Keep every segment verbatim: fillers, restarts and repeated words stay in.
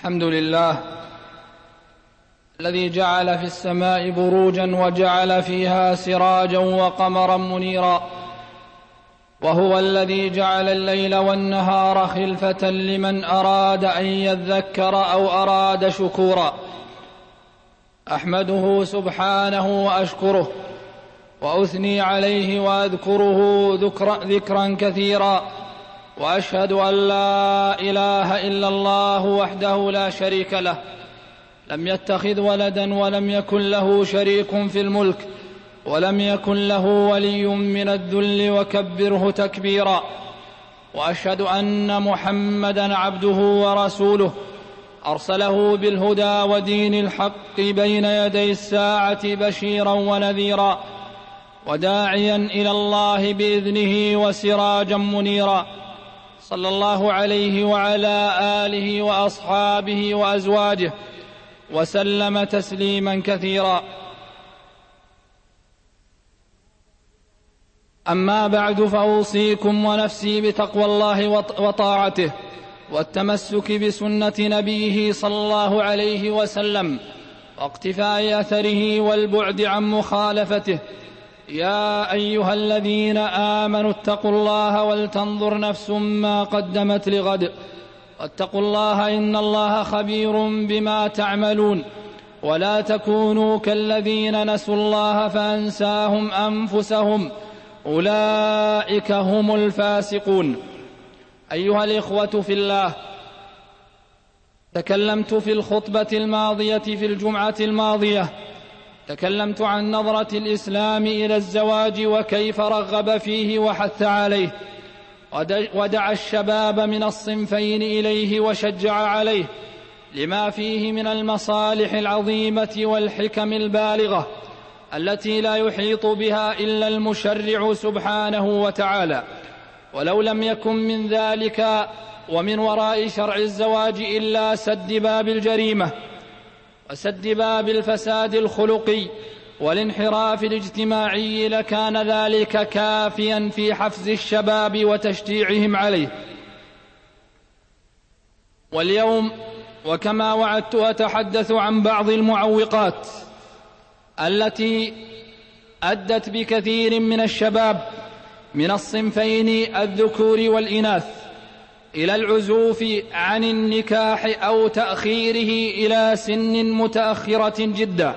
الحمد لله الذي جعل في السماء بروجا وجعل فيها سراجا وقمرا منيرا، وهو الذي جعل الليل والنهار خلفة لمن أراد أن يذكر أو أراد شكورا. أحمده سبحانه وأشكره وأثني عليه وأذكره ذكرا, ذكرا كثيرا، وأشهد أن لا إله إلا الله وحده لا شريك له، لم يتخذ ولدا ولم يكن له شريك في الملك، ولم يكن له ولي من الذل، وكبره تكبيرا. وأشهد أن محمدا عبده ورسوله أرسله بالهدى ودين الحق بين يدي الساعة بشيرا ونذيرا، وداعيا إلى الله بإذنه وسراجا منيرا، صلى الله عليه وعلى آله وأصحابه وأزواجه وسلم تسليما كثيرا. أما بعد، فأوصيكم ونفسي بتقوى الله وطاعته والتمسك بسنة نبيه صلى الله عليه وسلم، واقتفاء أثره والبعد عن مخالفته. يا أيها الذين آمنوا اتقوا الله ولتنظر نفس ما قدمت لغد، واتقوا الله إن الله خبير بما تعملون، ولا تكونوا كالذين نسوا الله فأنساهم أنفسهم، أولئك هم الفاسقون. أيها الإخوة في الله، تكلمت في الخطبة الماضية في الجمعة الماضية تكلمت عن نظرة الإسلام إلى الزواج وكيف رغب فيه وحث عليه، ودعا الشباب من الصنفين إليه وشجع عليه لما فيه من المصالح العظيمة والحكم البالغة التي لا يحيط بها إلا المشرع سبحانه وتعالى. ولو لم يكن من ذلك ومن وراء شرع الزواج إلا سد باب الجريمة وسد باب الفساد الخلقي والانحراف الاجتماعي، لكان ذلك كافيا في حفز الشباب وتشجيعهم عليه. واليوم وكما وعدت أتحدث عن بعض المعوقات التي أدت بكثير من الشباب من الصنفين الذكور والإناث إلى العزوف عن النكاح أو تأخيره إلى سن متأخرة جدا.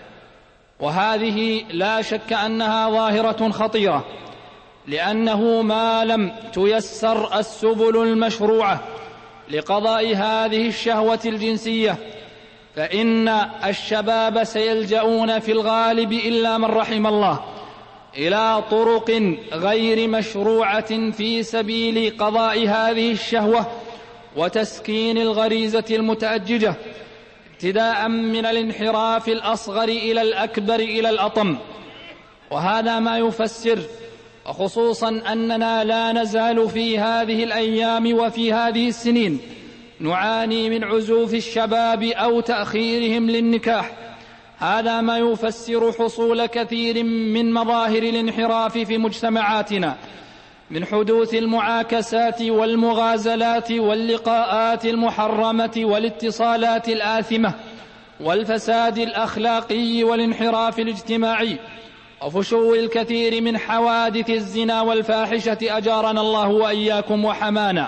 وهذه لا شك أنها ظاهرة خطيرة، لأنه ما لم تيسر السبل المشروعة لقضاء هذه الشهوة الجنسية فإن الشباب سيلجؤون في الغالب إلا من رحم الله إلى طرق غير مشروعة في سبيل قضاء هذه الشهوة وتسكين الغريزة المتأججة، ابتداء من الانحراف الأصغر إلى الأكبر إلى الأطم. وهذا ما يفسر، وخصوصا أننا لا نزال في هذه الأيام وفي هذه السنين نعاني من عزوف الشباب أو تأخيرهم للنكاح. هذا ما يفسر حصول كثير من مظاهر الانحراف في مجتمعاتنا، من حدوث المعاكسات والمغازلات واللقاءات المحرمة والاتصالات الآثمة والفساد الأخلاقي والانحراف الاجتماعي، وفشو الكثير من حوادث الزنا والفاحشة، أجارنا الله وإياكم وحمانا.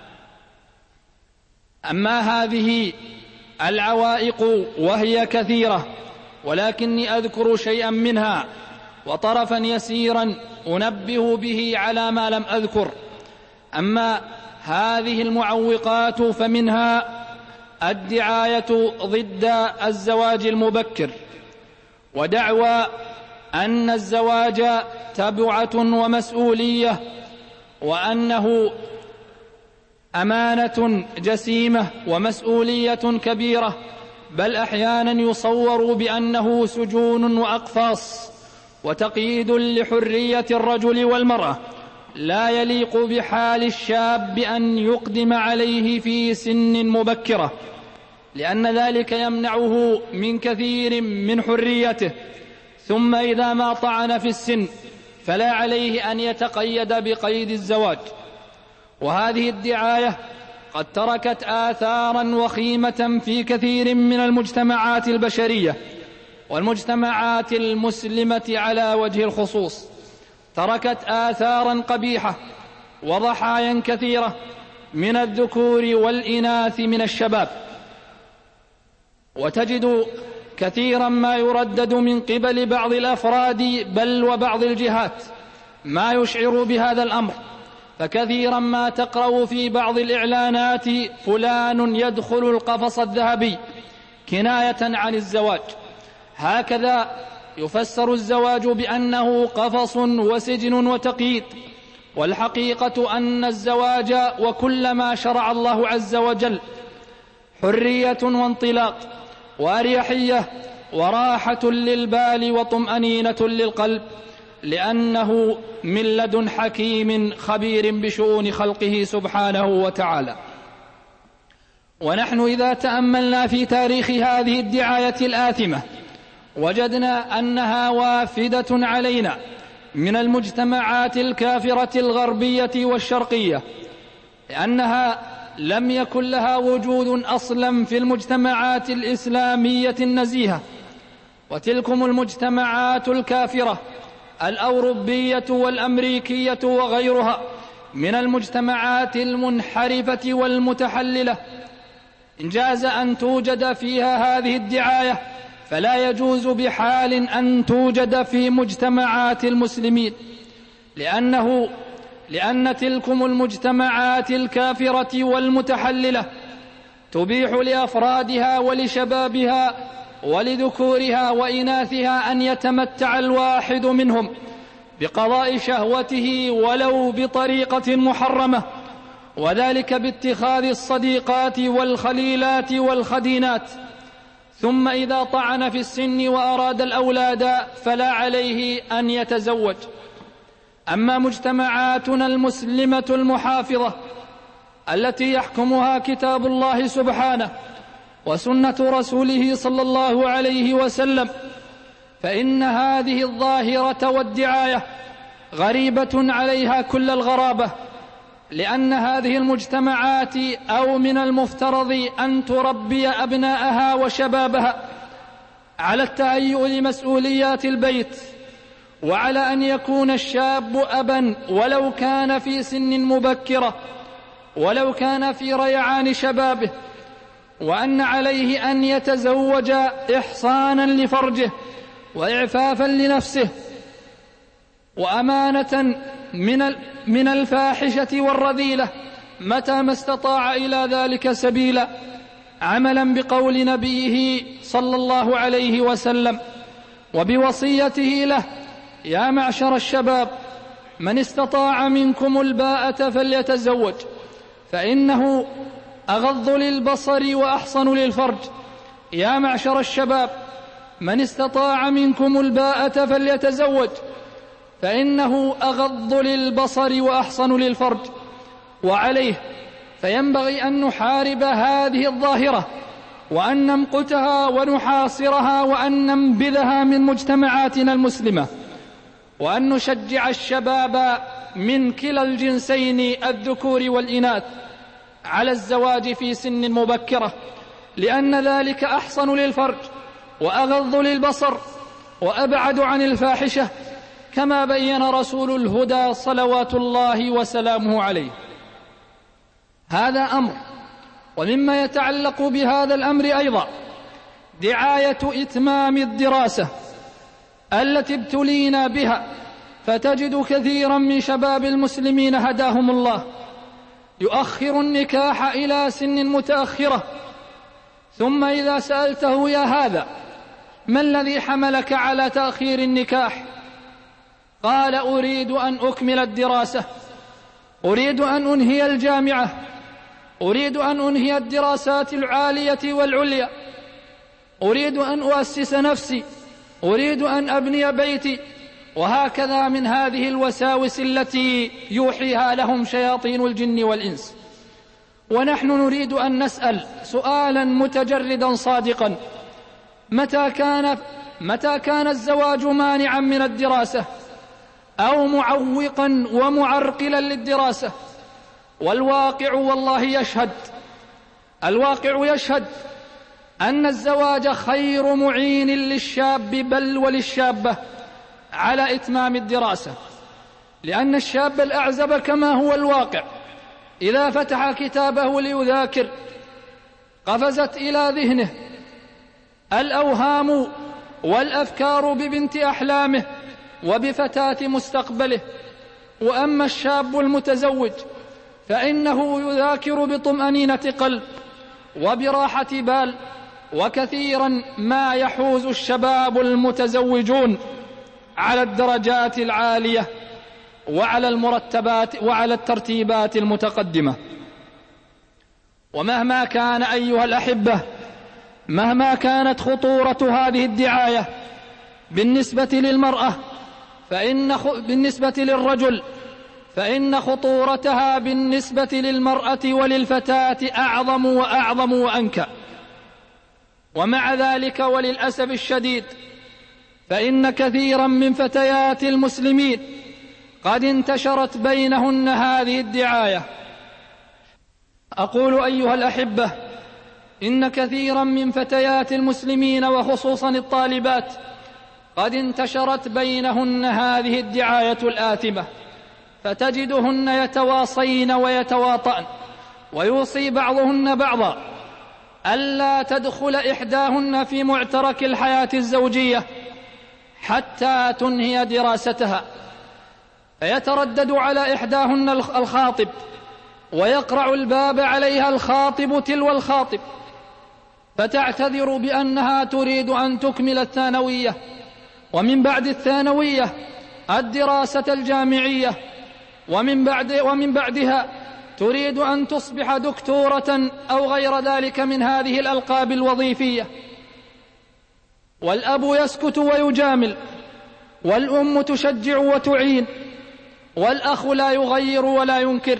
أما هذه العوائق وهي كثيرة، ولكني أذكر شيئا منها وطرفا يسيرا أنبه به على ما لم أذكر. أما هذه المعوقات فمنها الدعاية ضد الزواج المبكر، ودعوى أن الزواج تبعة ومسؤولية، وأنه أمانة جسيمة ومسؤولية كبيرة، بل أحيانا يصور بأنه سجون وأقفاص وتقييد لحرية الرجل والمرأة لا يليق بحال الشاب أن يقدم عليه في سن مبكرة، لأن ذلك يمنعه من كثير من حريته. ثم إذا ما طعن في السن فلا عليه أن يتقيد بقيد الزواج. وهذه الدعاية قد تركت آثارا وخيمة في كثير من المجتمعات البشرية والمجتمعات المسلمة على وجه الخصوص. تركت آثارا قبيحة وضحايا كثيرة من الذكور والإناث من الشباب، وتجد كثيرا ما يردد من قبل بعض الأفراد بل وبعض الجهات ما يشعر بهذا الأمر. فكثيرا ما تقرأ في بعض الإعلانات فلان يدخل القفص الذهبي كناية عن الزواج. هكذا يفسر الزواج بأنه قفص وسجن وتقييد، والحقيقة أن الزواج وكل ما شرع الله عز وجل حرية وانطلاق وأريحية وراحة للبال وطمأنينة للقلب، لأنه من لدن حكيم خبير بشؤون خلقه سبحانه وتعالى. ونحن إذا تأملنا في تاريخ هذه الدعاية الآثمة وجدنا أنها وافدة علينا من المجتمعات الكافرة الغربية والشرقية، لأنها لم يكن لها وجود أصلا في المجتمعات الإسلامية النزيهة. وتلكم المجتمعات الكافرة الأوروبية والأمريكية وغيرها من المجتمعات المنحرفة والمتحللة إن جاز أن توجد فيها هذه الدعاية فلا يجوز بحال أن توجد في مجتمعات المسلمين، لأنه لأن تلكم المجتمعات الكافرة والمتحللة تبيح لأفرادها ولشبابها ولذكورها وإناثها أن يتمتع الواحد منهم بقضاء شهوته ولو بطريقة محرمة، وذلك باتخاذ الصديقات والخليلات والخدينات. ثم إذا طعن في السن وأراد الأولاد فلا عليه أن يتزوج. أما مجتمعاتنا المسلمة المحافظة التي يحكمها كتاب الله سبحانه وسنة رسوله صلى الله عليه وسلم، فإن هذه الظاهرة والدعاية غريبة عليها كل الغرابة، لأن هذه المجتمعات أو من المفترض أن تربي أبناءها وشبابها على التهيؤ لمسؤوليات البيت، وعلى أن يكون الشاب أبا ولو كان في سن مبكرة ولو كان في ريعان شبابه، وأن عليه أن يتزوج إحصانا لفرجه وإعفافا لنفسه وأمانة من من الفاحشة والرذيلة متى ما استطاع إلى ذلك سبيلا، عملا بقول نبيه صلى الله عليه وسلم وبوصيته له: يا معشر الشباب من استطاع منكم الباءة فليتزوج فإنه أغض للبصر وأحصن للفرج. يا معشر الشباب من استطاع منكم الباءة فليتزوج فإنه أغض للبصر وأحصن للفرج. وعليه فينبغي أن نحارب هذه الظاهرة وأن نمقتها ونحاصرها وأن ننبذها من مجتمعاتنا المسلمة، وأن نشجع الشباب من كلا الجنسين الذكور والإناث على الزواج في سن مبكرة، لأن ذلك أحصن للفرج وأغض للبصر وأبعد عن الفاحشة، كما بين رسول الهدى صلوات الله وسلامه عليه. هذا أمر. ومما يتعلق بهذا الأمر أيضا دعاية إتمام الدراسة التي ابتلينا بها، فتجد كثيرا من شباب المسلمين هداهم الله يؤخر النكاح إلى سن متأخرة، ثم إذا سألته: يا هذا ما الذي حملك على تأخير النكاح؟ قال: أريد أن أكمل الدراسة، أريد أن أنهي الجامعة، أريد أن أنهي الدراسات العالية والعليا، أريد أن أؤسس نفسي، أريد أن أبني بيتي، وهكذا من هذه الوساوس التي يوحيها لهم شياطين الجن والإنس. ونحن نريد أن نسأل سؤالا متجردا صادقا: متى كان, متى كان الزواج مانعا من الدراسة أو معوقا ومعرقلا للدراسة؟ والواقع والله يشهد الواقع يشهد أن الزواج خير معين للشاب بل وللشابة على إتمام الدراسة، لأن الشاب الأعزب كما هو الواقع إذا فتح كتابه ليذاكر قفزت إلى ذهنه الأوهام والأفكار ببنت أحلامه وبفتاة مستقبله. وأما الشاب المتزوج فإنه يذاكر بطمأنينة قلب وبراحة بال، وكثيرا ما يحوز الشباب المتزوجون على الدرجات العالية وعلى المرتبات وعلى الترتيبات المتقدمة. ومهما كان أيها الأحبة مهما كانت خطورة هذه الدعاية بالنسبة للمرأة فإن خ... بالنسبة للرجل فإن خطورتها بالنسبة للمرأة وللفتاة أعظم وأعظم وأنكى. ومع ذلك وللأسف الشديد فإن كثيرا من فتيات المسلمين قد انتشرت بينهن هذه الدعاية. أقول أيها الأحبة إن كثيرا من فتيات المسلمين وخصوصا الطالبات قد انتشرت بينهن هذه الدعاية الآثمة، فتجدهن يتواصين ويتواطأن، ويوصي بعضهن بعضا ألا تدخل إحداهن في معترك الحياة الزوجية حتى تنهي دراستها، فيتردد على إحداهن الخاطب ويقرع الباب عليها الخاطب تلو الخاطب، فتعتذر بأنها تريد أن تكمل الثانوية، ومن بعد الثانوية الدراسة الجامعية، ومن بعد ومن بعدها تريد أن تصبح دكتورة أو غير ذلك من هذه الألقاب الوظيفية. والأب يسكت ويجامل، والأم تشجع وتعين، والأخ لا يغير ولا ينكر،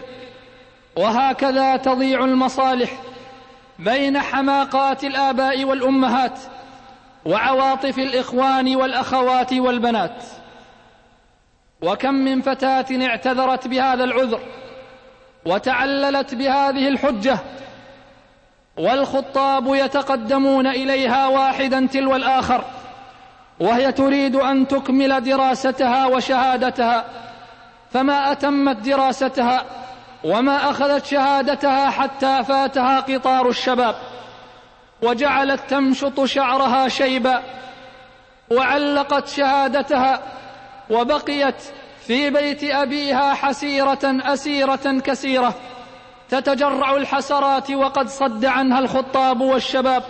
وهكذا تضيع المصالح بين حماقات الآباء والأمهات وعواطف الإخوان والأخوات والبنات. وكم من فتاة اعتذرت بهذا العذر وتعللت بهذه الحجة، والخطاب يتقدمون إليها واحدا تلو الآخر وهي تريد أن تكمل دراستها وشهادتها، فما أتمت دراستها وما أخذت شهادتها حتى فاتها قطار الشباب، وجعلت تمشط شعرها شيبا، وعلقت شهادتها، وبقيت في بيت أبيها حسيرة أسيرة كسيرة تتجرع الحسرات وقد صد عنها الخطاب والشباب،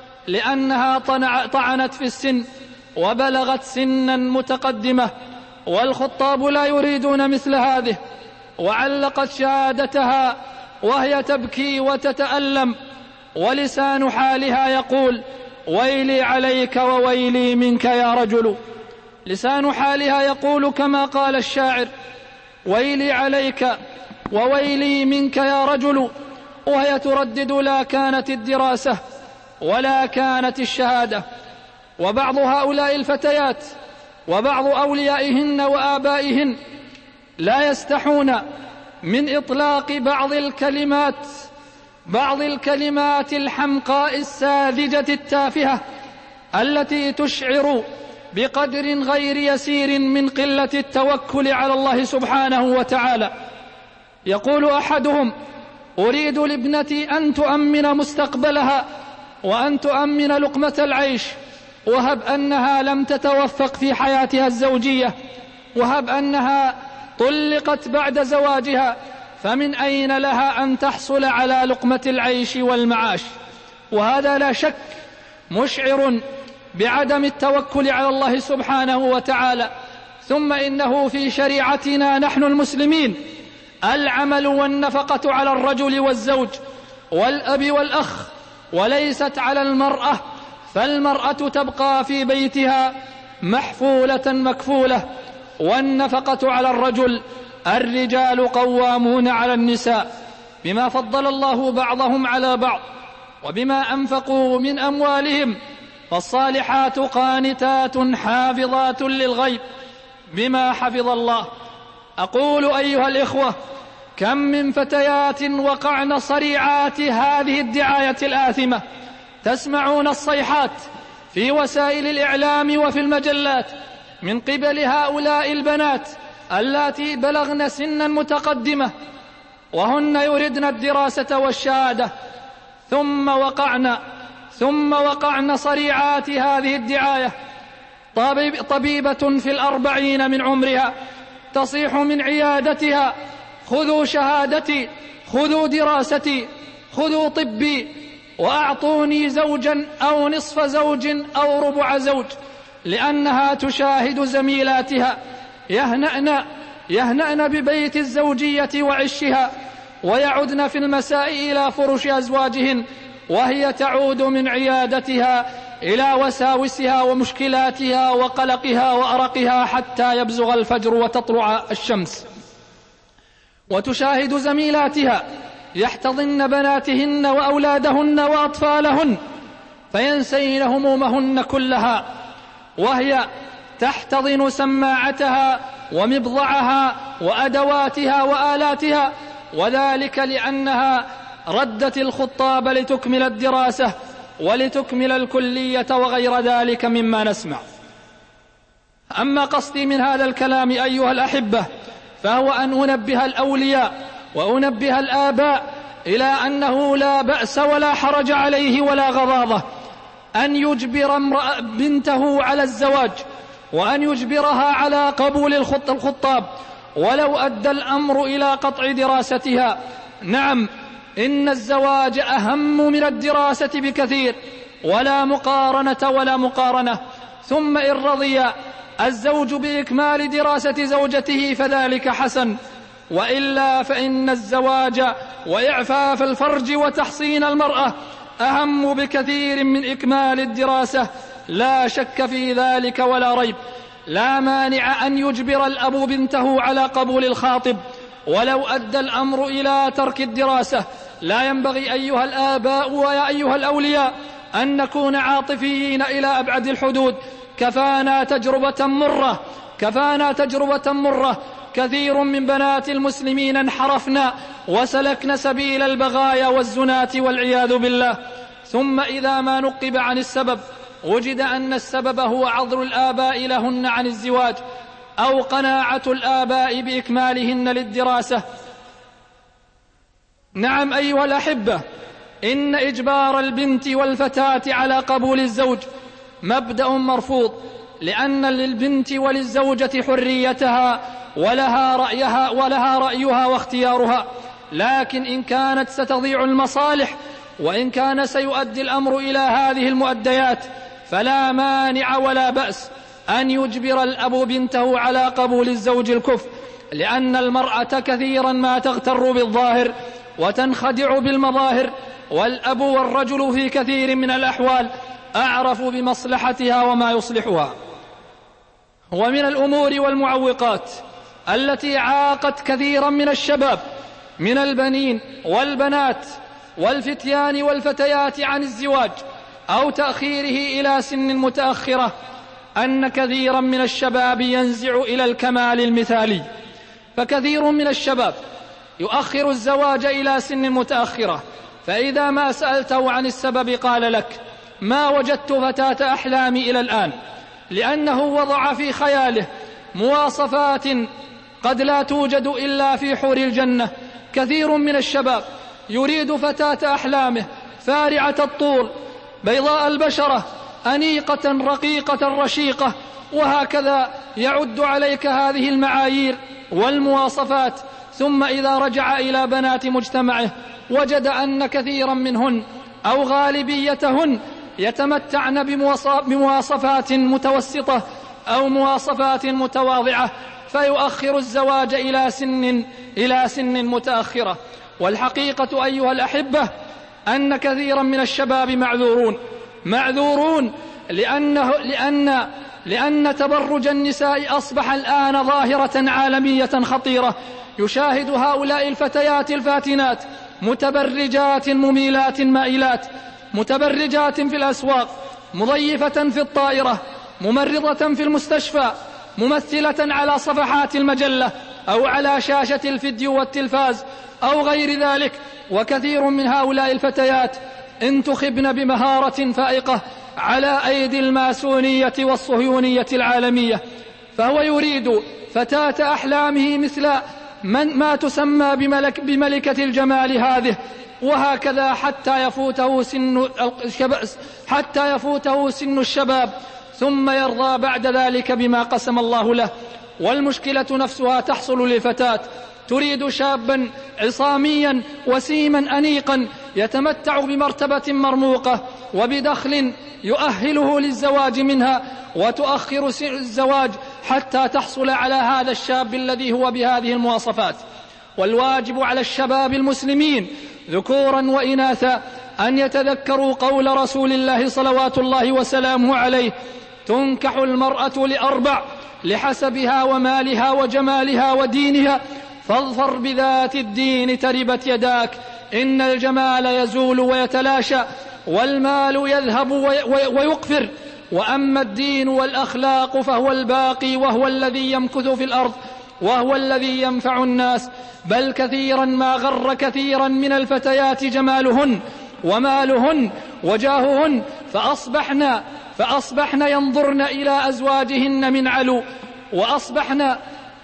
لأنها طعنت في السن وبلغت سنا متقدمة، والخطاب لا يريدون مثل هذه. وعلقت شهادتها وهي تبكي وتتألم، ولسان حالها يقول: ويلي عليك وويلي منك يا رجل. لسان حالها يقول كما قال الشاعر: ويلي عليك وويلي منك يا رجل، وهي تردد: لا كانت الدراسة ولا كانت الشهادة. وبعض هؤلاء الفتيات وبعض أوليائهن وآبائهن لا يستحون من إطلاق بعض الكلمات بعض الكلمات الحمقاء الساذجة التافهة التي تشعر بقدر غير يسير من قلة التوكل على الله سبحانه وتعالى. يقول أحدهم: أريد لابنتي أن تؤمن مستقبلها وأن تؤمن لقمة العيش، وهب أنها لم تتوفق في حياتها الزوجية، وهب أنها طلقت بعد زواجها، فمن أين لها أن تحصل على لقمة العيش والمعاش؟ وهذا لا شك مشعر بعدم التوكل على الله سبحانه وتعالى. ثم إنه في شريعتنا نحن المسلمين العمل والنفقة على الرجل والزوج والأب والأخ، وليست على المرأة، فالمرأة تبقى في بيتها محفولة مكفولة، والنفقة على الرجل. الرجال قوامون على النساء بما فضل الله بعضهم على بعض وبما أنفقوا من أموالهم، فالصالحات قانتات حافظات للغيب بما حفظ الله. أقول أيها الإخوة: كم من فتيات وقعن صريعات هذه الدعاية الآثمة. تسمعون الصيحات في وسائل الإعلام وفي المجلات من قبل هؤلاء البنات اللاتي بلغن سنا متقدمة وهن يردن الدراسة والشهادة، ثم وقعن ثم وقعن صريعات هذه الدعاية. طبيب طبيبة في الأربعين من عمرها تصيح من عيادتها: خذوا شهادتي، خذوا دراستي، خذوا طبي، وأعطوني زوجا أو نصف زوج أو ربع زوج، لأنها تشاهد زميلاتها يهنأن, يهنأن ببيت الزوجية وعشها، ويعدن في المساء إلى فرش أزواجهن، وهي تعود من عيادتها إلى وساوسها ومشكلاتها وقلقها وأرقها حتى يبزغ الفجر وتطلع الشمس، وتشاهد زميلاتها يحتضن بناتهن وأولادهن وأطفالهن فينسين همومهن كلها، وهي تحتضن سماعتها ومبضعها وأدواتها وآلاتها، وذلك لأنها ردت الخطاب لتكمل الدراسة ولتكمل الكلية وغير ذلك مما نسمع. أما قصدي من هذا الكلام أيها الأحبة فهو أن أنبه الأولياء وأنبه الآباء إلى أنه لا بأس ولا حرج عليه ولا غضاضة أن يجبر بنته على الزواج، وأن يجبرها على قبول الخطاب ولو أدى الأمر إلى قطع دراستها. نعم، إن الزواج أهم من الدراسة بكثير، ولا مقارنة ولا مقارنة. ثم إن رضي الزوج بإكمال دراسة زوجته فذلك حسن، وإلا فإن الزواج وإعفاف الفرج وتحصين المرأة أهم بكثير من إكمال الدراسة، لا شك في ذلك ولا ريب. لا مانع أن يجبر الأب بنته على قبول الخاطب ولو أدى الأمر إلى ترك الدراسة. لا ينبغي أيها الآباء ويا أيها الأولياء أن نكون عاطفيين إلى أبعد الحدود. كفانا تجربة مرة كفانا تجربة مرة كثير من بنات المسلمين انحرفنا وسلكنا سبيل البغايا والزنات والعياذ بالله. ثم إذا ما نقب عن السبب وجد أن السبب هو عذر الآباء لهن عن الزواج أو قناعة الآباء بإكمالهن للدراسة. نعم أيها الأحبة، إن إجبار البنت والفتاة على قبول الزوج مبدأ مرفوض، لأن للبنت وللزوجة حريتها ولها رأيها, ولها رأيها واختيارها، لكن إن كانت ستضيع المصالح وإن كان سيؤدي الأمر إلى هذه المؤديات فلا مانع ولا بأس أن يجبر الأب بنته على قبول الزوج الكفء، لأن المرأة كثيرا ما تغتر بالظاهر وتنخدع بالمظاهر، والأب والرجل في كثير من الأحوال أعرف بمصلحتها وما يصلحها. ومن الأمور والمعوقات التي عاقت كثيرا من الشباب من البنين والبنات والفتيان والفتيات عن الزواج أو تأخيره إلى سن متأخرة أن كثيرا من الشباب ينزع إلى الكمال المثالي. فكثير من الشباب يؤخر الزواج إلى سن متأخرة، فإذا ما سألته عن السبب قال لك: ما وجدت فتاة أحلامي إلى الآن، لأنه وضع في خياله مواصفات قد لا توجد إلا في حور الجنة. كثير من الشباب يريد فتاة أحلامه فارعة الطول بيضاء البشرة أنيقة رقيقة رشيقة، وهكذا يعد عليك هذه المعايير والمواصفات. ثم إذا رجع إلى بنات مجتمعه وجد أن كثيرا منهن أو غالبيتهن يتمتعن بمواصفات متوسطة أو مواصفات متواضعة، فيؤخر الزواج إلى سن إلى سن متأخرة. والحقيقة أيها الأحبة أن كثيرا من الشباب معذورون معذورون لأنه لأن لأن تبرج النساء أصبح الآن ظاهرة عالمية خطيرة. يشاهد هؤلاء الفتيات الفاتنات متبرجات مميلات مائلات، متبرجات في الأسواق، مضيفة في الطائرة، ممرضة في المستشفى، ممثلة على صفحات المجلة، أو على شاشة الفيديو والتلفاز أو غير ذلك. وكثير من هؤلاء الفتيات انتخبن بمهارة فائقة على أيدي الماسونية والصهيونية العالمية، فهو يريد فتاة أحلامه مثل من ما تسمى بملك بملكة الجمال هذه، وهكذا حتى يفوته سن حتى يفوته سن الشباب، ثم يرضى بعد ذلك بما قسم الله له. والمشكلة نفسها تحصل لفتاة تريد شابا عصاميا وسيما أنيقا يتمتع بمرتبة مرموقة وبدخل يؤهله للزواج منها، وتؤخر الزواج حتى تحصل على هذا الشاب الذي هو بهذه المواصفات. والواجب على الشباب المسلمين ذكورا وإناثا أن يتذكروا قول رسول الله صلوات الله وسلامه عليه: تنكح المرأة لأربع: لحسبها ومالها وجمالها ودينها، فاظفر بذات الدين تربت يداك. إن الجمال يزول ويتلاشى، والمال يذهب ويقفر، وأما الدين والأخلاق فهو الباقي، وهو الذي يمكث في الأرض، وهو الذي ينفع الناس. بل كثيرا ما غر كثيرا من الفتيات جمالهن ومالهن وجاههن، فأصبحن, فأصبحن ينظرن إلى أزواجهن من علو، وأصبحن,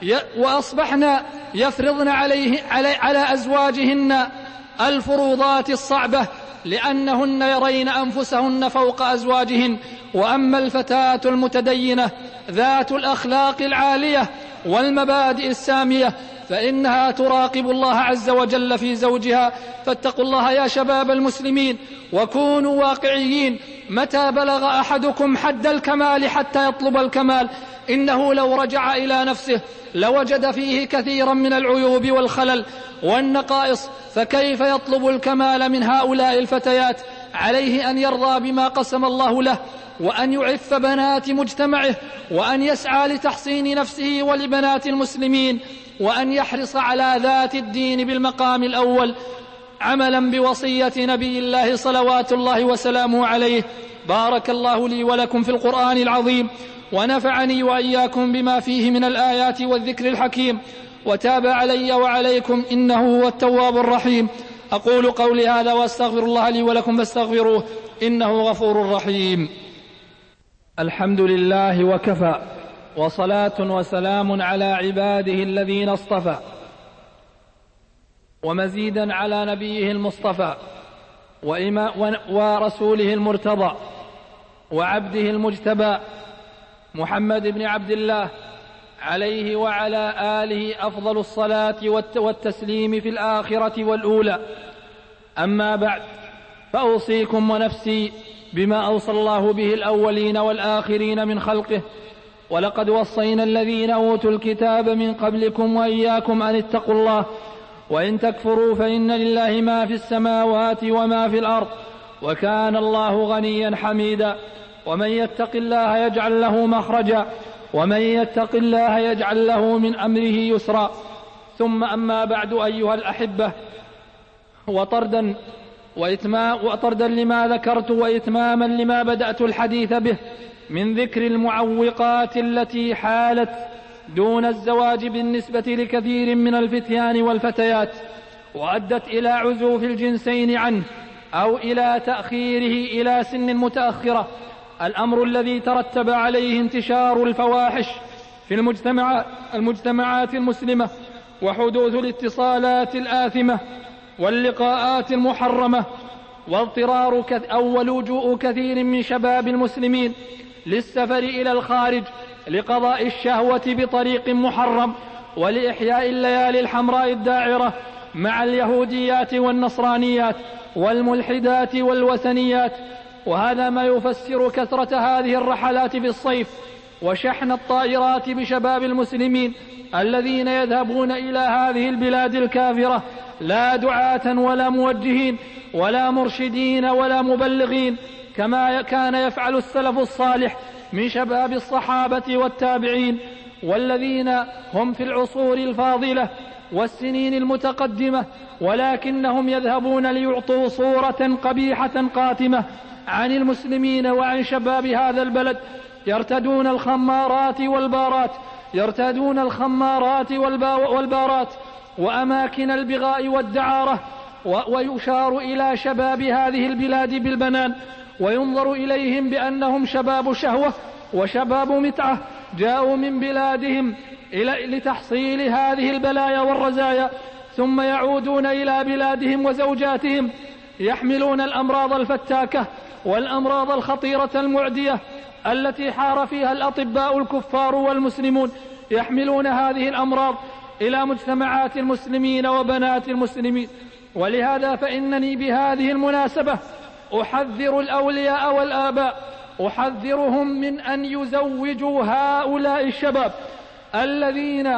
وأصبحن يفرضن عليه على, على أزواجهن الفروضات الصعبة، لأنهن يرين أنفسهن فوق أزواجهن. وأما الفتاة المتدينة ذات الأخلاق العالية والمبادئ السامية فإنها تراقب الله عز وجل في زوجها. فاتقوا الله يا شباب المسلمين وكونوا واقعيين. متى بلغ أحدكم حد الكمال حتى يطلب الكمال؟ إنه لو رجع إلى نفسه لوجد فيه كثيرا من العيوب والخلل والنقائص، فكيف يطلب الكمال من هؤلاء الفتيات؟ عليه أن يرضى بما قسم الله له، وأن يعف بنات مجتمعه، وأن يسعى لتحصين نفسه ولبنات المسلمين، وأن يحرص على ذات الدين بالمقام الأول، عملا بوصية نبي الله صلوات الله وسلامه عليه. بارك الله لي ولكم في القرآن العظيم، ونفعني وإياكم بما فيه من الآيات والذكر الحكيم، وتاب علي وعليكم إنه هو التواب الرحيم. أقول قولي هذا وأستغفر الله لي ولكم فاستغفروه إنه غفور رحيم. الحمد لله وكفى، وصلاة وسلام على عباده الذين اصطفى، ومزيدا على نبيه المصطفى ورسوله المرتضى وعبده المجتبى محمد بن عبد الله، عليه وعلى آله أفضل الصلاة والتسليم في الآخرة والأولى. أما بعد، فأوصيكم ونفسي بما أوصى الله به الأولين والآخرين من خلقه. ولقد وصينا الذين أوتوا الكتاب من قبلكم وإياكم أن اتقوا الله، وإن تكفروا فإن لله ما في السماوات وما في الأرض، وكان الله غنيا حميدا. ومن يتق الله يجعل له مخرجا، ومن يتق الله يجعل له من أمره يسرا. ثم أما بعد أيها الأحبة، وطردا وطردا لما ذكرت وإتماما لما بدأت الحديث به من ذكر المعوقات التي حالت دون الزواج بالنسبة لكثير من الفتيان والفتيات، وأدت إلى عزوف الجنسين عنه أو إلى تأخيره إلى سن متأخرة، الأمر الذي ترتب عليه انتشار الفواحش في المجتمع المجتمعات المسلمة، وحدوث الاتصالات الآثمة واللقاءات المحرمة، واضطرار أو لجوء كثير من شباب المسلمين للسفر إلى الخارج لقضاء الشهوة بطريق محرم، ولإحياء الليالي الحمراء الداعرة مع اليهوديات والنصرانيات والملحدات والوثنيات. وهذا ما يفسر كثرة هذه الرحلات في الصيف وشحن الطائرات بشباب المسلمين الذين يذهبون إلى هذه البلاد الكافرة لا دعاة ولا موجهين ولا مرشدين ولا مبلغين، كما كان يفعل السلف الصالح من شباب الصحابة والتابعين، والذين هم في العصور الفاضلة والسنين المتقدمة، ولكنهم يذهبون ليعطوا صورة قبيحة قاتمة عن المسلمين وعن شباب هذا البلد، يرتدون الخمارات والبارات يرتادون الخمارات والبارات وأماكن البغاء والدعارة، ويشار إلى شباب هذه البلاد بالبنان، وينظر إليهم بأنهم شباب شهوة وشباب متعة جاءوا من بلادهم لتحصيل هذه البلايا والرزايا، ثم يعودون إلى بلادهم وزوجاتهم يحملون الأمراض الفتاكة والأمراض الخطيرة المعدية التي حار فيها الأطباء الكفار والمسلمون، يحملون هذه الأمراض إلى مجتمعات المسلمين وبنات المسلمين. ولهذا فإنني بهذه المناسبة أحذر الأولياء والآباء، أحذرهم من أن يزوجوا هؤلاء الشباب الذين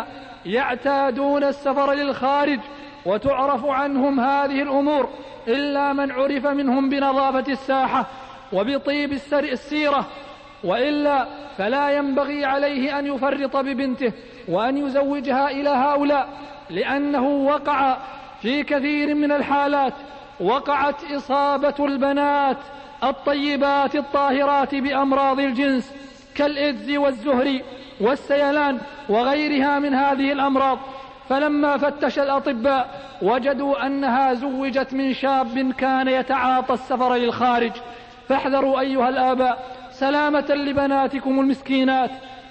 يعتادون السفر للخارج وتعرف عنهم هذه الأمور إلا من عرف منهم بنظافة الساحة وبطيب السيرة، وإلا فلا ينبغي عليه أن يفرط ببنته وأن يزوجها إلى هؤلاء، لأنه وقع في كثير من الحالات وقعت إصابة البنات الطيبات الطاهرات بأمراض الجنس كالإيدز والزهري والسيلان وغيرها من هذه الأمراض، فلما فتش الأطباء وجدوا أنها زوجت من شاب كان يتعاطى السفر للخارج. فاحذروا أيها الآباء سلامة لبناتكم المسكينات،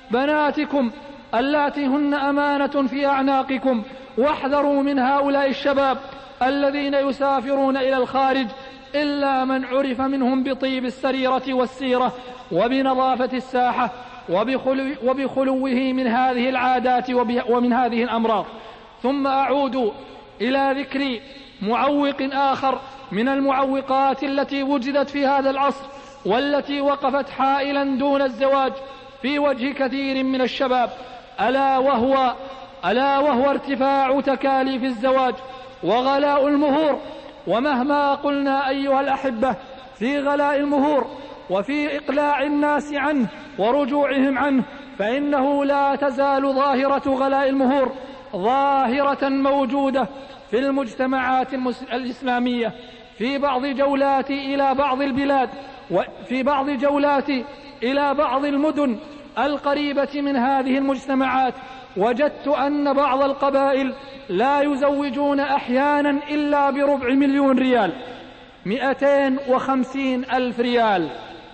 بناتكم اللاتي هن أمانة في أعناقكم، واحذروا من هؤلاء الشباب الذين يسافرون إلى الخارج إلا من عرف منهم بطيب السريرة والسيرة وبنظافة الساحة وبخلو وبخلوه من هذه العادات ومن هذه الأمراض. ثم أعود إلى ذكر معوق آخر من المعوقات التي وجدت في هذا العصر والتي وقفت حائلا دون الزواج في وجه كثير من الشباب، ألا وهو, ألا وهو ارتفاع تكاليف الزواج وغلاء المهور. ومهما قلنا أيها الأحبة في غلاء المهور وفي إقلاع الناس عنه ورجوعهم عنه، فإنه لا تزال ظاهرة غلاء المهور ظاهرة موجودة في المجتمعات الإسلامية. في بعض جولاتي إلى بعض البلاد وفي بعض جولاتي إلى بعض المدن القريبة من هذه المجتمعات وجدت أن بعض القبائل لا يزوجون أحيانا إلا بربع مليون ريال، مئتين وخمسين ألف ريال.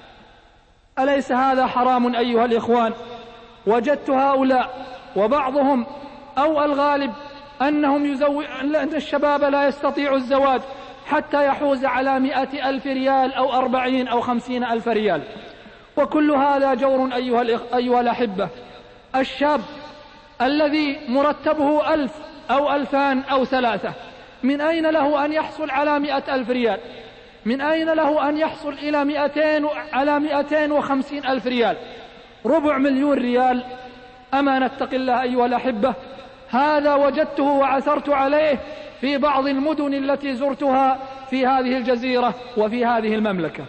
أليس هذا حرام أيها الإخوان؟ وجدت هؤلاء وبعضهم أو الغالب أنهم يزوج أن الشباب لا يستطيع الزواج حتى يحوز على مئة ألف ريال أو أربعين أو خمسين ألف ريال، وكل هذا جور أيها, أيها الأحبة. الشاب الذي مرتبه ألف أو ألفان أو ثلاثة من أين له أن يحصل على مئة ألف ريال؟ من أين له أن يحصل إلى مئتين على مئتين وخمسين ألف ريال؟ ربع مليون ريال. أما نتق الله أيها الأحبة، هذا وجدته وعثرت عليه في بعض المدن التي زرتها في هذه الجزيرة وفي هذه المملكة.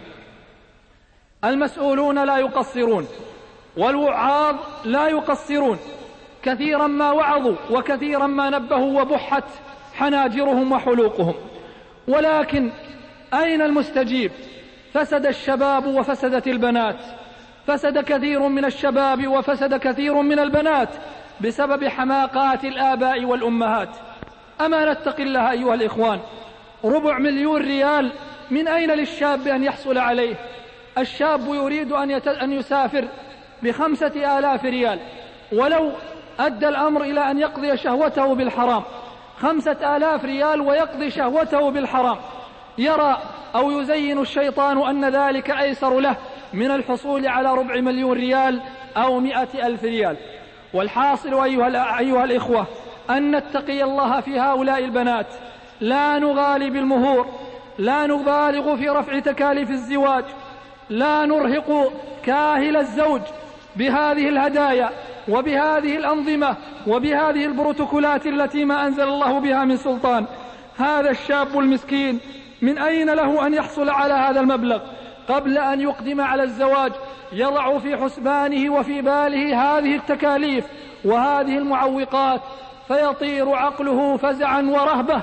المسؤولون لا يقصرون والوعاظ لا يقصرون، كثيرا ما وعظوا وكثيرا ما نبهوا وبحت حناجرهم وحلوقهم، ولكن أين المستجيب؟ فسد الشباب وفسدت البنات، فسد كثير من الشباب وفسد كثير من البنات بسبب حماقات الآباء والأمهات. أما نتق الله أيها الإخوان، ربع مليون ريال من أين للشاب أن يحصل عليه؟ الشاب يريد أن يسافر بخمسة آلاف ريال، ولو أدى الأمر إلى أن يقضي شهوته بالحرام، خمسة آلاف ريال ويقضي شهوته بالحرام، يرى أو يزين الشيطان أن ذلك أيسر له من الحصول على ربع مليون ريال أو مئة ألف ريال. والحاصل أيها, أيها الإخوة أن نتقي الله في هؤلاء البنات، لا نغالي بالمهور، لا نبالغ في رفع تكاليف الزواج، لا نرهق كاهل الزوج بهذه الهدايا وبهذه الأنظمة وبهذه البروتوكولات التي ما أنزل الله بها من سلطان. هذا الشاب المسكين من أين له أن يحصل على هذا المبلغ؟ قبل أن يقدم على الزواج يضع في حسبانه وفي باله هذه التكاليف وهذه المعوقات، فيطير عقله فزعا ورهبة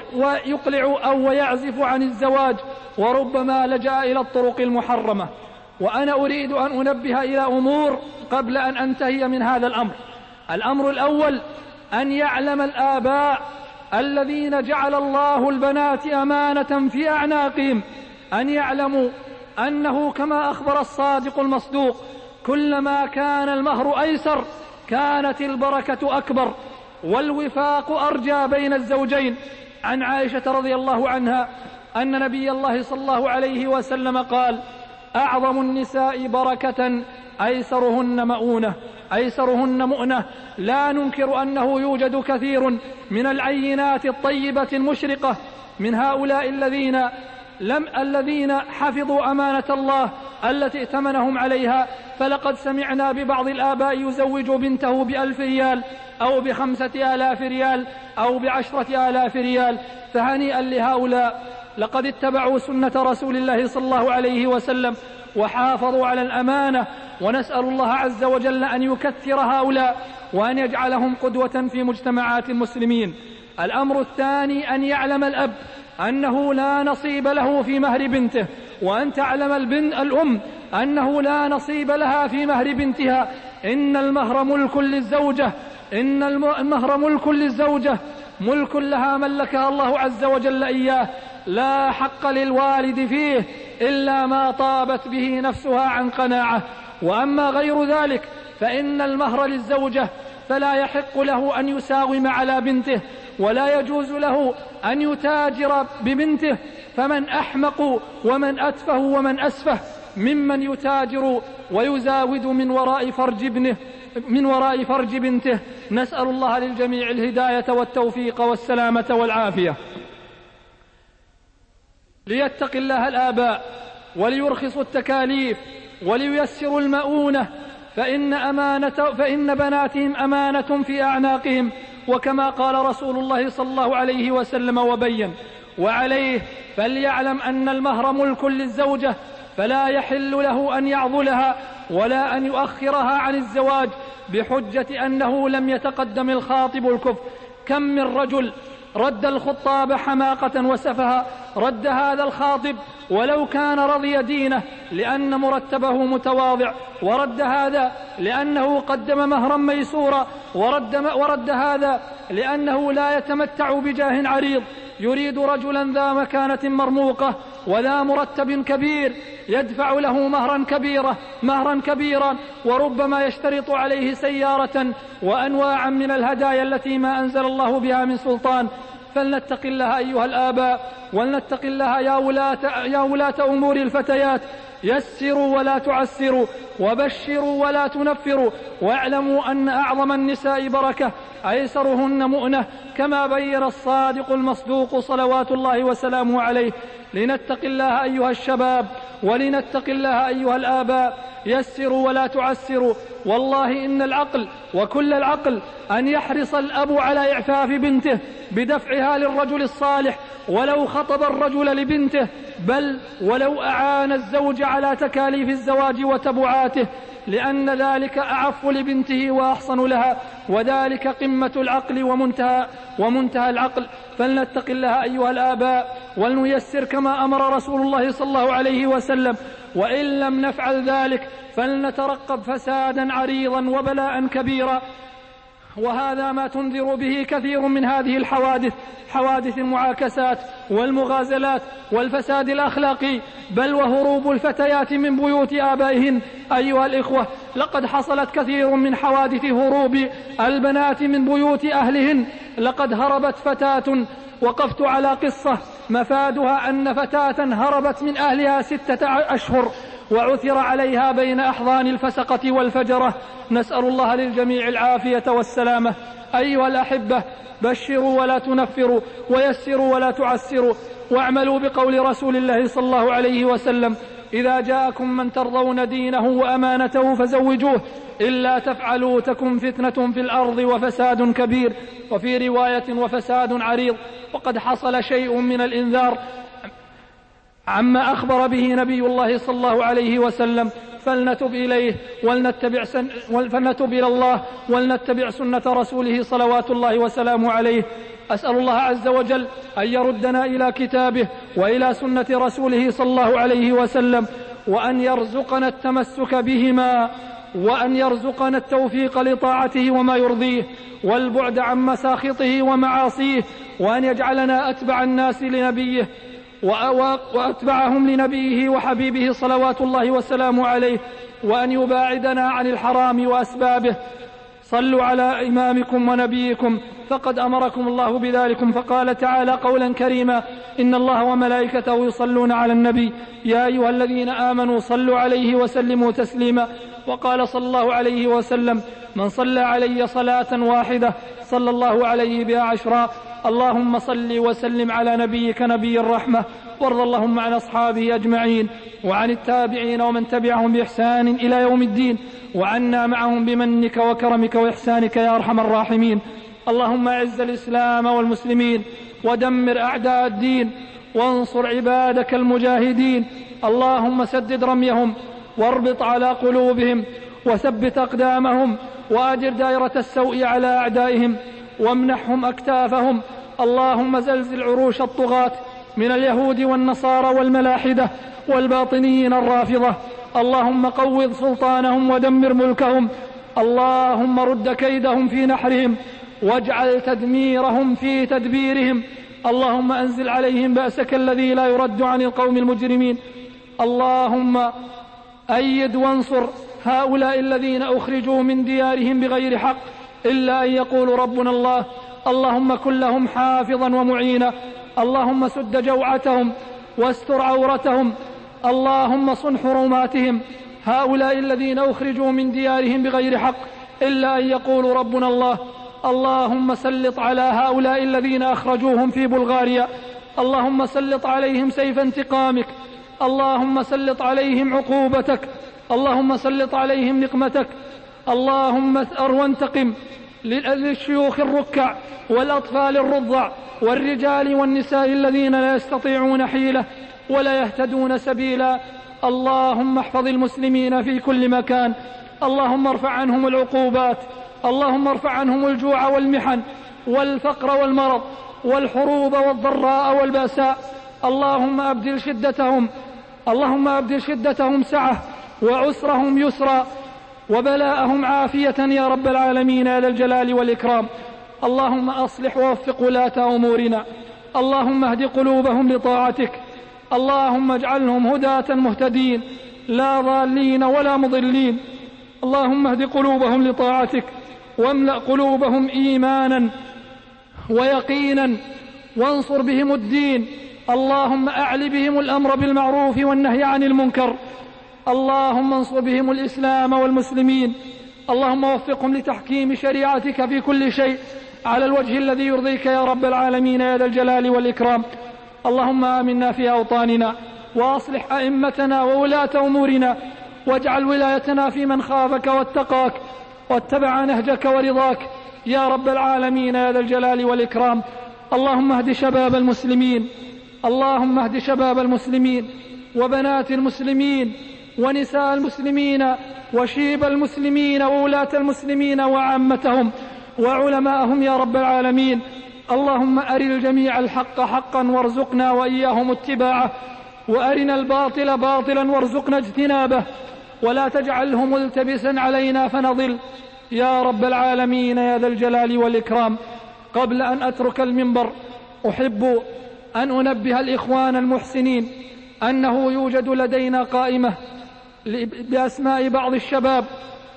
ويقلع أو ويعزف عن الزواج، وربما لجأ إلى الطرق المحرمة. وأنا أريد أن أنبه إلى أمور قبل أن أنتهي من هذا الأمر. الأمر الأول أن يعلم الآباء الذين جعل الله البنات أمانة في أعناقهم أن يعلموا أنه كما أخبر الصادق المصدوق كلما كان المهر أيسر كانت البركة أكبر والوفاق أرجى بين الزوجين. عن عائشة رضي الله عنها أن نبي الله صلى الله عليه وسلم قال: أعظم النساء بركة أيسرهن مؤونة أيسرهن مؤنة. لا ننكر أنه يوجد كثير من العينات الطيبة المشرقة من هؤلاء الذين لم الذين حفظوا أمانة الله التي ائتمنهم عليها، فلقد سمعنا ببعض الآباء يزوج بنته بألف ريال أو بخمسة آلاف ريال أو بعشرة آلاف ريال، فهنيئا لهؤلاء، لقد اتبعوا سنة رسول الله صلى الله عليه وسلم وحافظوا على الأمانة، ونسأل الله عز وجل أن يكثر هؤلاء وأن يجعلهم قدوة في مجتمعات المسلمين. الأمر الثاني أن يعلم الأب أنه لا نصيب له في مهر بنته، وأن تعلم البن الأم أنه لا نصيب لها في مهر بنتها. إن المهر ملك للزوجة إن المهر ملك للزوجة ملك لها ملكها الله عز وجل إياه، لا حق للوالد فيه إلا ما طابت به نفسها عن قناعة. وأما غير ذلك فإن المهر للزوجة، فلا يحق له أن يساوم على بنته، ولا يجوز له أن يتاجر ببنته. فمن أحمق ومن أتفه ومن أسفه ممن يتاجر ويزاود من وراء فرج ابنه من وراء فرج بنته. نسأل الله للجميع الهداية والتوفيق والسلامة والعافية. ليتق الله الآباء وليرخصوا التكاليف ولييسروا المؤونة، فإن, أمانة فإن بناتهم أمانة في أعناقهم، وكما قال رسول الله صلى الله عليه وسلم وبين. وعليه فليعلم أن المهر ملك للزوجة، فلا يحل له أن يعضلها ولا أن يؤخرها عن الزواج بحجة أنه لم يتقدم الخاطب الكفء. كم من رجل رد الخطاب حماقة وسفها رد هذا الخاطب ولو كان رضي دينه لأن مرتبه متواضع، ورد هذا لأنه قدم مهرا ميسورا، ورد, ورد هذا لأنه لا يتمتع بجاه عريض، يريد رجلا ذا مكانة مرموقة وذا مرتب كبير يدفع له مهرا كبيرا مهرا كبيرا وربما يشترط عليه سيارة وأنواعا من الهدايا التي ما أنزل الله بها من سلطان. فلنتق الله أيها الآباء، ولنتق الله يا ولاة, يا ولاة أمور الفتيات. يسروا ولا تعسروا، وبشروا ولا تنفروا، واعلموا أن أعظم النساء بركة أيسرهن مؤنة، كما بين الصادق المصدوق صلوات الله وسلامه عليه. لنتق الله أيها الشباب، ولنتق الله أيها الآباء. يسروا ولا تعسروا. والله إن العقل وكل العقل أن يحرص الأب على إعفاف بنته بدفعها للرجل الصالح ولو خطب الرجل لبنته، بل ولو أعان الزوج على تكاليف الزواج وتبعاته، لأن ذلك أعف لبنته وأحصن لها، وذلك قمة العقل ومنتهى, ومنتهى العقل. فلنتق الله أيها الآباء ولنيسر كما أمر رسول الله صلى الله عليه وسلم، وإن لم نفعل ذلك فلنترقب فسادا عريضا وبلاء كبيرا. وهذا ما تنذر به كثير من هذه الحوادث، حوادث المعاكسات والمغازلات والفساد الأخلاقي، بل وهروب الفتيات من بيوت آبائهن. أيها الإخوة، لقد حصلت كثير من حوادث هروب البنات من بيوت أهلهن. لقد هربت فتاة، وقفت على قصة مفادها أن فتاة هربت من أهلها ستة أشهر وعثر عليها بين أحضان الفسقة والفجرة. نسأل الله للجميع العافية والسلامة. أيها الأحبة، بشروا ولا تنفروا، ويسروا ولا تعسروا، واعملوا بقول رسول الله صلى الله عليه وسلم: إذا جاءكم من ترضون دينه وأمانته فزوجوه، إلا تفعلوا تكن فتنة في الأرض وفساد كبير. وفي رواية: وفساد عريض. وقد حصل شيء من الإنذار عما أخبر به نبي الله صلى الله عليه وسلم، فلنتب إليه ولنتبع سن... فلنتب إلى الله ولنتبع سنة رسوله صلوات الله وسلامه عليه. أسأل الله عز وجل أن يردنا إلى كتابه وإلى سنة رسوله صلى الله عليه وسلم، وأن يرزقنا التمسك بهما، وأن يرزقنا التوفيق لطاعته وما يرضيه، والبعد عن مساخطه ومعاصيه، وأن يجعلنا أتبع الناس لنبيه وأتبعهم لنبيه وحبيبه صلوات الله وسلامه عليه، وأن يباعدنا عن الحرام وأسبابه. صلوا على إمامكم ونبيكم فقد أمركم الله بذلكم، فقال تعالى قولا كريما: إن الله وملائكته يصلون على النبي يا أيها الذين آمنوا صلوا عليه وسلموا تسليما. وقال صلى الله عليه وسلم: من صلى علي صلاة واحدة صلى الله عليه بها عشرا. اللهم صل وسلم على نبيك نبي الرحمة، وارض اللهم عن أصحابه أجمعين، وعن التابعين ومن تبعهم بإحسان إلى يوم الدين، وعنا معهم بمنك وكرمك وإحسانك يا أرحم الراحمين. اللهم أعز الإسلام والمسلمين، ودمر أعداء الدين، وانصر عبادك المجاهدين. اللهم سدد رميهم، واربط على قلوبهم، وثبت أقدامهم، وأجر دائرة السوء على أعدائهم، وامنحهم أكتافهم. اللهم زلزل عروش الطغاة من اليهود والنصارى والملاحدة والباطنيين الرافضة. اللهم قوض سلطانهم ودمر ملكهم. اللهم رد كيدهم في نحرهم، واجعل تدميرهم في تدبيرهم. اللهم أنزل عليهم بأسك الذي لا يرد عن القوم المجرمين. اللهم أيد وانصر هؤلاء الذين أخرجوا من ديارهم بغير حق إلا أن يقولوا ربنا الله. اللهم كن لهم حافظا ومعينا. اللهم سد جوعتهم واستر عورتهم. اللهم صن حرماتهم. هؤلاء الذين أخرجوا من ديارهم بغير حق إلا أن يقولوا ربنا الله. اللهم سلط على هؤلاء الذين أخرجوهم في بلغاريا، اللهم سلط عليهم سيف انتقامك. اللهم سلط عليهم عقوبتك. اللهم سلط عليهم نقمتك. اللهم اثأر وانتقم للشيوخ الركع والأطفال الرضع والرجال والنساء الذين لا يستطيعون حيلة ولا يهتدون سبيلا. اللهم احفظ المسلمين في كل مكان. اللهم ارفع عنهم العقوبات. اللهم ارفع عنهم الجوع والمحن والفقر والمرض والحروب والضراء والبأساء. اللهم أبدل شدتهم اللهم أبدل شدتهم سعة، وعسرهم يسرا، وبلاءهم عافية يا رب العالمين يا ذا الجلال والإكرام. اللهم أصلح ووفق ولاة أمورنا. اللهم اهد قلوبهم لطاعتك. اللهم اجعلهم هداة مهتدين لا ضالين ولا مضلين. اللهم اهد قلوبهم لطاعتك، واملأ قلوبهم إيمانا ويقينا، وانصر بهم الدين. اللهم أعل بهم الأمر بالمعروف والنهي عن المنكر. اللهم انصر بهم الإسلام والمسلمين. اللهم وفقهم لتحكيم شريعتك في كل شيء على الوجه الذي يرضيك يا رب العالمين يا ذا الجلال والإكرام. اللهم آمنا في أوطاننا، وأصلح أئمتنا وولاة أمورنا، واجعل ولايتنا في من خافك واتقاك واتبع نهجك ورضاك يا رب العالمين يا ذا الجلال والإكرام. اللهم اهد شباب المسلمين. اللهم اهد شباب المسلمين وبنات المسلمين ونساء المسلمين وشيب المسلمين وولاة المسلمين وعامتهم وعلماءهم يا رب العالمين. اللهم أر الجميع الحق حقا وارزقنا وإياهم اتباعه، وأرنا الباطل باطلا وارزقنا اجتنابه، ولا تجعله ملتبسا علينا فنضل يا رب العالمين يا ذا الجلال والإكرام. قبل أن أترك المنبر أحب أن أنبه الإخوان المحسنين أنه يوجد لدينا قائمة بأسماء بعض الشباب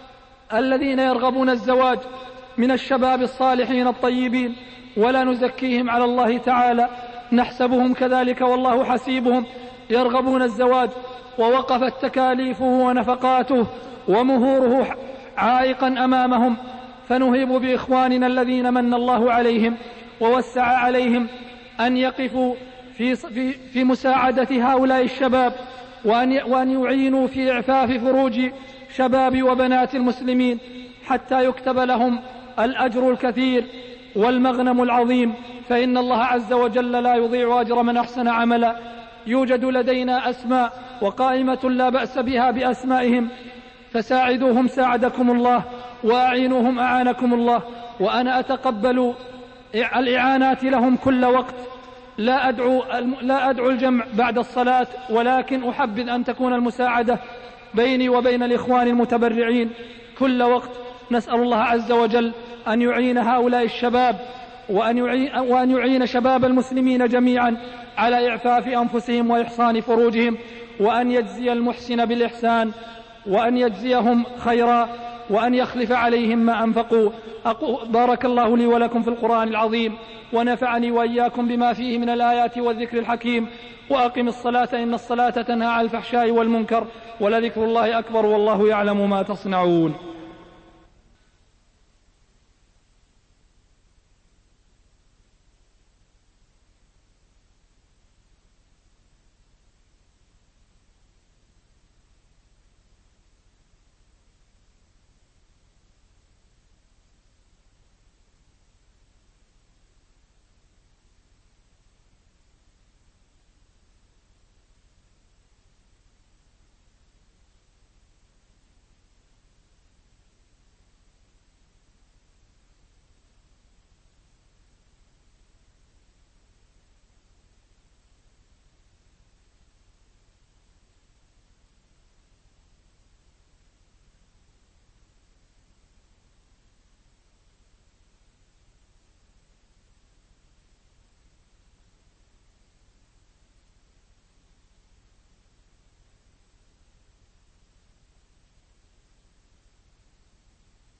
الذين يرغبون الزواج من الشباب الصالحين الطيبين، ولا نزكيهم على الله تعالى، نحسبهم كذلك والله حسيبهم، يرغبون الزواج ووقفت تكاليفه ونفقاته ومهوره عائقا أمامهم، فنهيب بإخواننا الذين من الله عليهم ووسع عليهم أن يقفوا في, في, في مساعدة هؤلاء الشباب، وأن, وأن يعينوا في إعفاف فروج شباب وبنات المسلمين حتى يكتب لهم الأجر الكثير والمغنم العظيم، فإن الله عز وجل لا يضيع أجر من أحسن عملا. يوجد لدينا أسماء وقائمة لا بأس بها بأسمائهم، فساعدوهم ساعدكم الله، وأعينوهم أعانكم الله. وأنا أتقبل الإعانات لهم كل وقت، لا أدعو, لا أدعو الجمع بعد الصلاة، ولكن أحبذ أن تكون المساعدة بيني وبين الإخوان المتبرعين كل وقت. نسأل الله عز وجل أن يعين هؤلاء الشباب وأن يعين, وأن يعين شباب المسلمين جميعا على إعفاف أنفسهم وإحصان فروجهم، وأن يجزي المحسن بالإحسان، وأن يجزيهم خيرا، وأن يخلف عليهم ما أنفقوا. بارك الله لي ولكم في القرآن العظيم، ونفعني وإياكم بما فيه من الآيات والذكر الحكيم. وأقم الصلاة إن الصلاة تنهى عن الفحشاء والمنكر، ولذكر الله أكبر والله يعلم ما تصنعون.